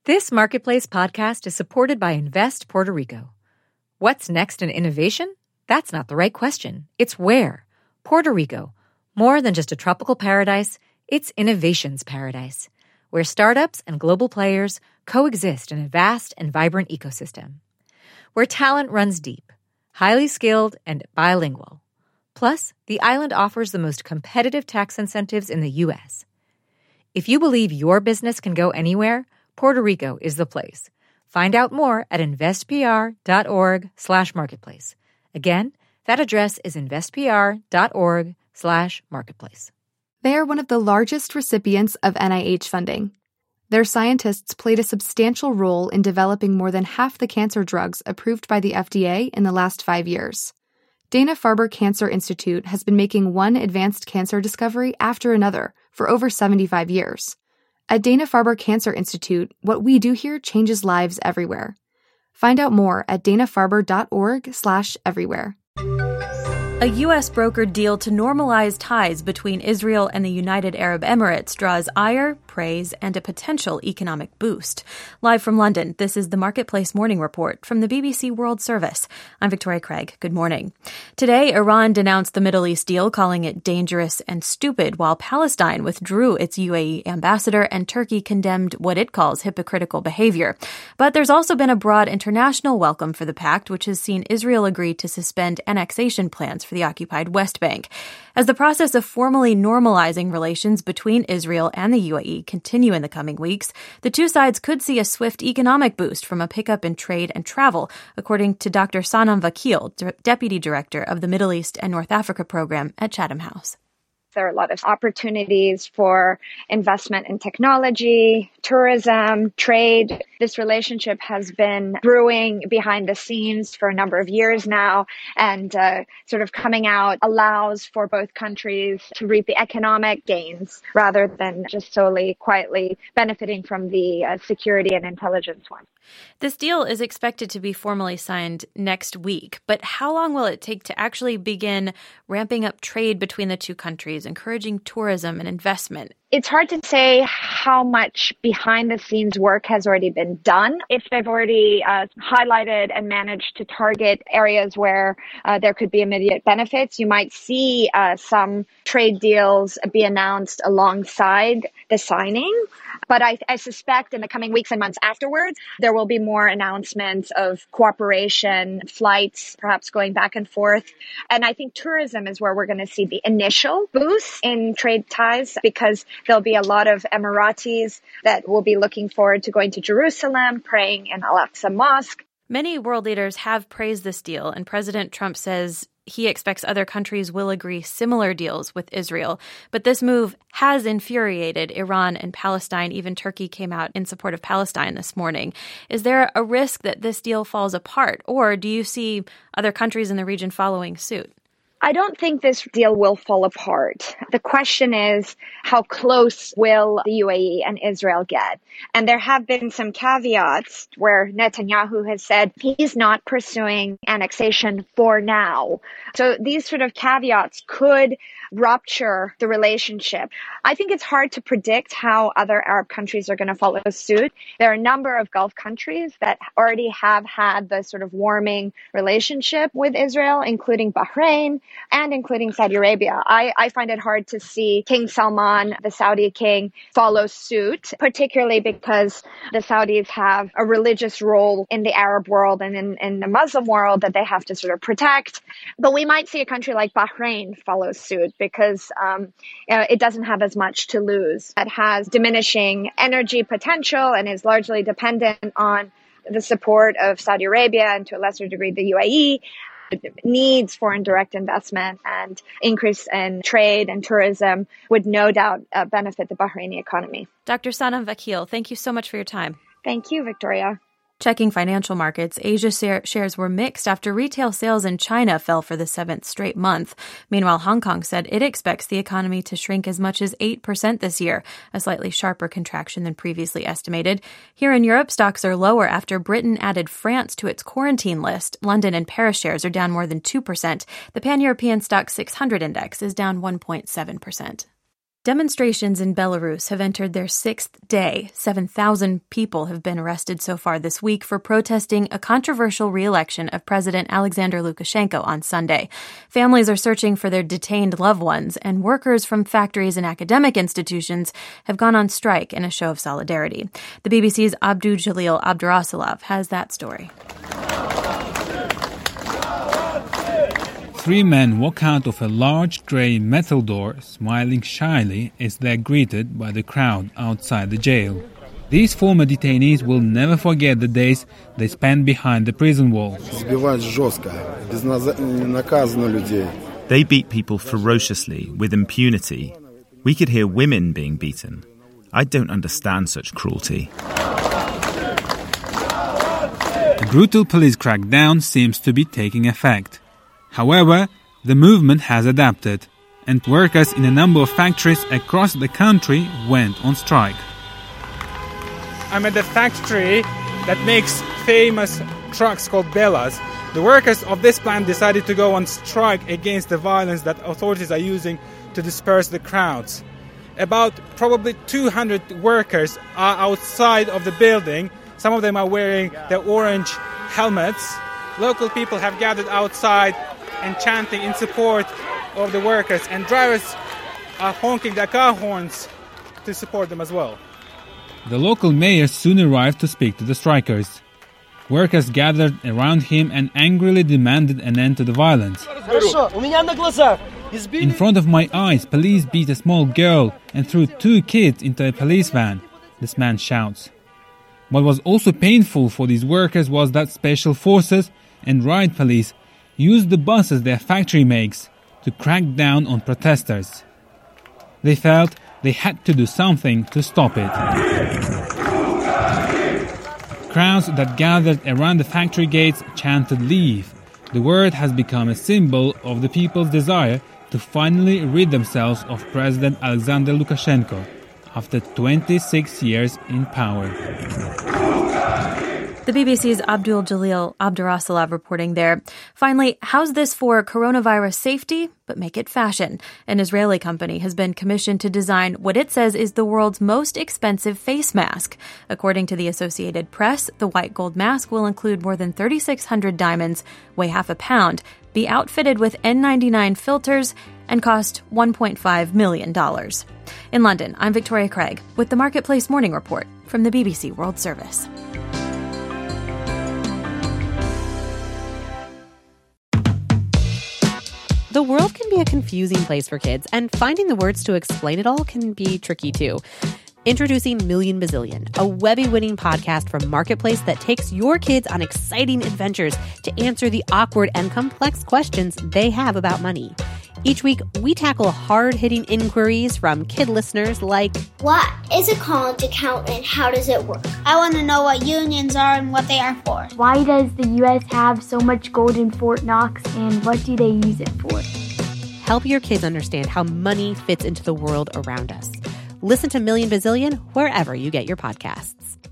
This Marketplace podcast is supported by Invest Puerto Rico. What's next in innovation? That's not the right question. It's where. Puerto Rico. More than just a tropical paradise, it's innovation's paradise, where startups and global players coexist in a vast and vibrant ecosystem. Where talent runs deep, highly skilled, and bilingual. Plus, the island offers the most competitive tax incentives in the U.S. If you believe your business can go anywhere, Puerto Rico is the place. Find out more at investpr.org/marketplace. Again, that address is investpr.org/marketplace. They are one of the largest recipients of NIH funding. Their scientists played a substantial role in developing more than half the cancer drugs approved by the FDA in the last 5 years. Dana-Farber Cancer Institute has been making one advanced cancer discovery after another for over 75 years. At Dana-Farber Cancer Institute, what we do here changes lives everywhere. Find out more at danafarber.org/everywhere. A U.S. brokered deal to normalize ties between Israel and the United Arab Emirates draws ire, praise, and a potential economic boost. Live from London, this is the Marketplace Morning Report from the BBC World Service. I'm Victoria Craig. Good morning. Today, Iran denounced the Middle East deal, calling it dangerous and stupid, while Palestine withdrew its UAE ambassador and Turkey condemned what it calls hypocritical behavior. But there's also been a broad international welcome for the pact, which has seen Israel agree to suspend annexation plans for the occupied West Bank. As the process of formally normalizing relations between Israel and the UAE continue in the coming weeks, the two sides could see a swift economic boost from a pickup in trade and travel, according to Dr. Sanam Vakil, Deputy Director of the Middle East and North Africa Program at Chatham House. There are a lot of opportunities for investment in technology, tourism, trade. This relationship has been brewing behind the scenes for a number of years now, and sort of coming out allows for both countries to reap the economic gains rather than just solely quietly benefiting from the security and intelligence one. This deal is expected to be formally signed next week, but how long will it take to actually begin ramping up trade between the two countries, encouraging tourism and investment? It's hard to say how much behind-the-scenes work has already been done. If they've already highlighted and managed to target areas where there could be immediate benefits, you might see some trade deals be announced alongside the signing. But I suspect in the coming weeks and months afterwards, there will be more announcements of cooperation, flights, perhaps going back and forth. And I think tourism is where we're going to see the initial boost in trade ties, because there'll be a lot of Emiratis that will be looking forward to going to Jerusalem, praying in Al-Aqsa Mosque. Many world leaders have praised this deal, and President Trump says he expects other countries will agree similar deals with Israel. But this move has infuriated Iran and Palestine. Even Turkey came out in support of Palestine this morning. Is there a risk that this deal falls apart, or do you see other countries in the region following suit? I don't think this deal will fall apart. The question is, how close will the UAE and Israel get? And there have been some caveats where Netanyahu has said he's not pursuing annexation for now. So these sort of caveats could rupture the relationship. I think it's hard to predict how other Arab countries are going to follow suit. There are a number of Gulf countries that already have had the sort of warming relationship with Israel, including Bahrain and including Saudi Arabia. I find it hard to see King Salman, the Saudi king, follow suit, particularly because the Saudis have a religious role in the Arab world and in the Muslim world that they have to sort of protect. But we might see a country like Bahrain follow suit, because it doesn't have as much to lose. It has diminishing energy potential and is largely dependent on the support of Saudi Arabia and to a lesser degree the UAE. It needs foreign direct investment, and increase in trade and tourism would no doubt benefit the Bahraini economy. Dr. Sanam Vakil, thank you so much for your time. Thank you, Victoria. Checking financial markets, Asia shares were mixed after retail sales in China fell for the seventh straight month. Meanwhile, Hong Kong said it expects the economy to shrink as much as 8% this year, a slightly sharper contraction than previously estimated. Here in Europe, stocks are lower after Britain added France to its quarantine list. London and Paris shares are down more than 2%. The Pan-European Stoxx 600 index is down 1.7%. Demonstrations in Belarus have entered their sixth day. 7,000 people have been arrested so far this week for protesting a controversial re-election of President Alexander Lukashenko on Sunday. Families are searching for their detained loved ones, and workers from factories and academic institutions have gone on strike in a show of solidarity. The BBC's Abdul Jalil Abdurasulov has that story. 3 men walk out of a large grey metal door, smiling shyly as they are greeted by the crowd outside the jail. These former detainees will never forget the days they spent behind the prison walls. They beat people ferociously, with impunity. We could hear women being beaten. I don't understand such cruelty. A brutal police crackdown seems to be taking effect. However, the movement has adapted, and workers in a number of factories across the country went on strike. I'm at the factory that makes famous trucks called Belas. The workers of this plant decided to go on strike against the violence that authorities are using to disperse the crowds. About probably 200 workers are outside of the building. Some of them are wearing their orange helmets. Local people have gathered outside and chanting in support of the workers, and drivers are honking their car horns to support them as well. The local mayor soon arrived to speak to the strikers. Workers gathered around him and angrily demanded an end to the violence. In front of my eyes, police beat a small girl and threw 2 kids into a police van, this man shouts. What was also painful for these workers was that special forces and riot police used the buses their factory makes to crack down on protesters. They felt they had to do something to stop it. Crowds that gathered around the factory gates chanted "Leave." The word has become a symbol of the people's desire to finally rid themselves of President Alexander Lukashenko after 26 years in power. The BBC's Abdul Jalil Abdurasulov reporting there. Finally, how's this for coronavirus safety, but make it fashion? An Israeli company has been commissioned to design what it says is the world's most expensive face mask. According to the Associated Press, the white gold mask will include more than 3,600 diamonds, weigh half a pound, be outfitted with N99 filters, and cost $1.5 million. In London, I'm Victoria Craig with the Marketplace Morning Report from the BBC World Service. The world can be a confusing place for kids, and finding the words to explain it all can be tricky too. Introducing Million Bazillion, a Webby-winning podcast from Marketplace that takes your kids on exciting adventures to answer the awkward and complex questions they have about money. Each week, we tackle hard-hitting inquiries from kid listeners like, what is a college account and how does it work? I want to know what unions are and what they are for. Why does the U.S. have so much gold in Fort Knox, and what do they use it for? Help your kids understand how money fits into the world around us. Listen to Million Bazillion wherever you get your podcasts.